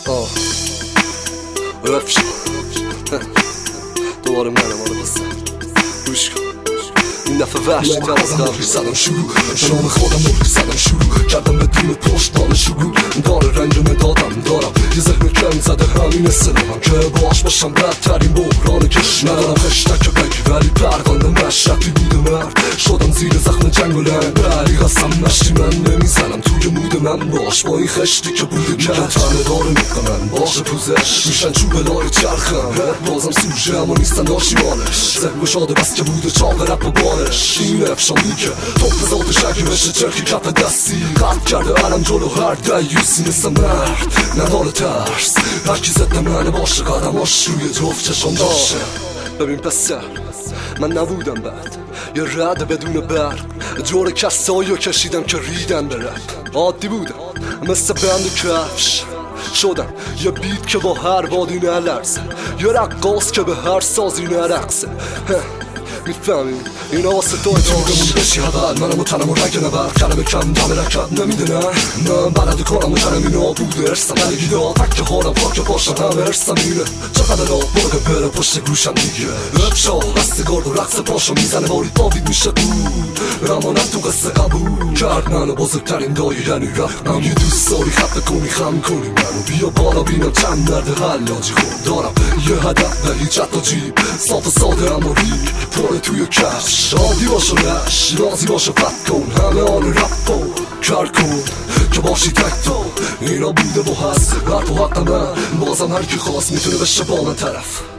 رفش دوباره منم آره بسن گوش کن این دفعه وحشی تر از قبل زدم شروع شام خودم مهری زدم شروع کردم بدون پشتان شروع داره رنگمه دارم یه ذهن کم زده همین سلام که باش باشم بدترین بحران کش ندارم خشتک بگی ولی پرونده مشرفی بوده مرد شدم زیر زخم جنگ و لنگ بری قسم مشتی من نمیزنم توی مود من باش با این خشتی که بوده کرد تنه داره میکنن باشه پوزش میشن چوب لای چرخم بازم سوژه اما نیستن داشیمانش ذهن گشاده بس که بوده چاق رپ و بارش این افشانی که توپ ذات شکی بشه چرخی کف دستی قلب کرده علم جلو هر دیوسی مثل مرد نداره ترس هرکی ضد منه باشه قدماش روی جفت چشم داشته ببین پسر من نبودم بعد یه رد بدون برق جور کسایی کشیدم که ریدن به رپ عادی بودم مثل بند کفش شدم یه بیت که با هر بادی نلرزه یه رقاص که به هر سازی نرقصه میفهمی اینا واسه تو داغمون بشی اول منم و تنم و رنگ نبر کلمه کم دم رکب نمیدونن من بلد کنم و تنم اینا بوده ارسم نگی دا تک حالم پاک باشم همه ارسم میره چقدر را برگه بره پشت گوشم دیگه رفشا بسته گرد و رقص پاشو میزنه باری باوید میشه دور امانت تو قصه قبول کرد منو بزرگترین دایی یعنی رفت اگه دوست داری خفه کنی خم کنی منو بیا بالا بینم چند مرد حلاجی خود دارم یه هدف به هیچ حتی جیب صاف و ساده اما ریک پره توی کش شادی باشه رش رازی باشه فت کن همه آن رپ و کار کن که باشی تک تو اینا بوده و هست رپ و حق من بازم هر کی خواست میتونه بشه با من طرف